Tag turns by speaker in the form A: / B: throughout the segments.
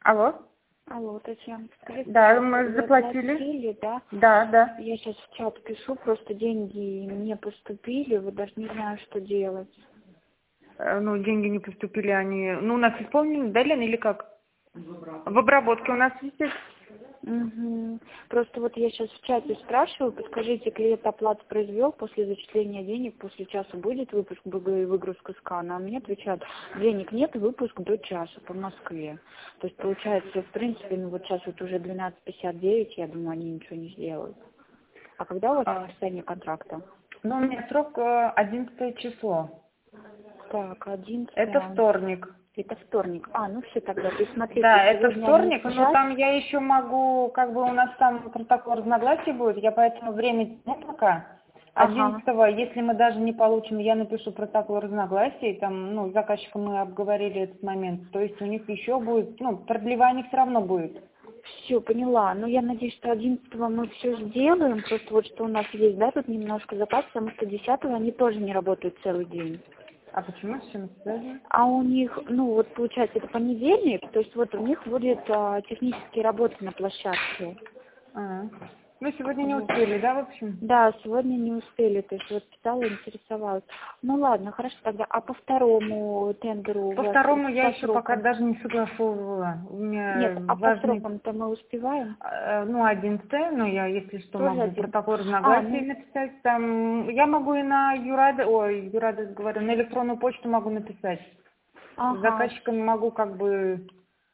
A: Алло?
B: Алло, Татьяна, скажите,
A: Да, мы
B: вы
A: заплатили.
B: оплатили, да?
A: Да, да.
B: Я сейчас в чат пишу, просто деньги не поступили, вы даже не знаю, что делать.
A: Ну, деньги не поступили, они... Ну, у нас исполнили, да, Лена, или как? В обработке у нас висит.
B: Угу. Просто вот я сейчас в чате спрашиваю, подскажите, клиент оплату произвел, после зачисления денег, после часа будет выпуск БГ и выгрузка скана? А мне отвечают, денег нет, выпуск до часа по Москве. То есть получается, в принципе, ну вот сейчас вот уже 12:59, я думаю, они ничего не сделают. А когда у вас подписание контракта?
A: Ну, у меня срок 11 число.
B: Так, 11.
A: Это вторник.
B: Это вторник. А, ну все тогда. То есть смотрите,
A: Да, это
B: сегодня
A: вторник,
B: они
A: но
B: сейчас...
A: там я еще могу, как бы у нас там протокол разногласий будет, я поэтому время тяну пока.
B: Ага.
A: 11-го, если мы даже не получим, я напишу протокол разногласий, там, ну, с заказчиком мы обговорили этот момент, то есть у них еще будет, ну, продлевание все равно будет.
B: Все, поняла. Но я надеюсь, что 11-го мы все сделаем. Просто вот что у нас есть, да, тут немножко заказ, потому что 10-го они тоже не работают целый день.
A: А почему, с чем связано?
B: А у них, ну вот получается, это понедельник, то есть вот у них будет технические работы на площадке.
A: А, ну, сегодня не
B: Вот.
A: успели, да, в общем?
B: Да, сегодня не успели, то есть вот писала, интересовалась. Ну ладно, хорошо тогда. А по второму тендеру у
A: По
B: вас
A: второму я
B: по
A: еще пока
B: срокам?
A: даже не согласовывала. У меня
B: Нет, а по
A: важный,
B: срокам-то мы успеваем?
A: ну, 11, но я, если что,
B: Тоже
A: могу
B: один.
A: протокол
B: А,
A: разногласий
B: ну,
A: написать. Там, я могу и на Юрада, ой, Юрада говорю, на электронную почту могу написать. С
B: ага.
A: заказчиком могу как бы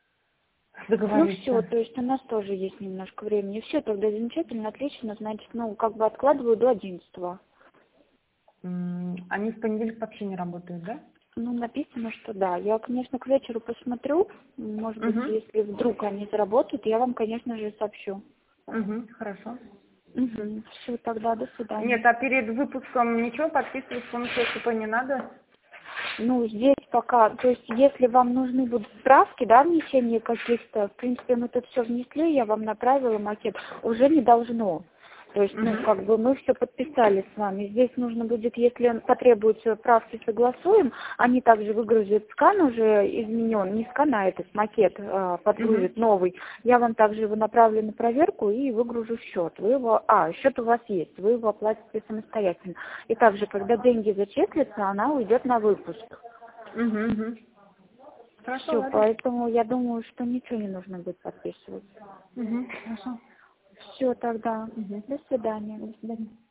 B: Ну все,
A: договориться.
B: то есть у нас тоже есть немножко времени. Все, тогда замечательно, отлично, значит, ну, как бы откладываю до 11-го.
A: Они в понедельник вообще не работают, да?
B: Ну, написано, что да. Я, конечно, к вечеру посмотрю. Может быть,
A: Угу.
B: если вдруг они заработают, я вам, конечно же, сообщу.
A: Угу, хорошо.
B: Угу. Все, тогда до
A: Нет,
B: свидания.
A: а перед выпуском ничего подписывать с помощью СП не надо?
B: Ну, здесь пока, то есть, если вам нужны будут справки, да, внесение каких-то, в принципе, мы тут все внесли, я вам направила макет, уже не должно. То есть, ну,
A: Угу.
B: как бы мы все подписали с вами. Здесь нужно будет, если потребуются правки, согласуем, они также выгрузят скан уже изменен, не скан, а этот макет
A: Угу.
B: подгрузит новый. Я вам также его направлю на проверку и выгружу счет. Вы его, счет у вас есть, вы его оплатите самостоятельно. И также, когда деньги зачислятся, она уйдет на выпуск.
A: Угу. Угу. Хорошо,
B: Все,
A: ладно.
B: поэтому я думаю, что ничего не нужно будет подписывать.
A: Угу. Хорошо.
B: Все тогда.
A: Угу.
B: До свидания.
A: До свидания.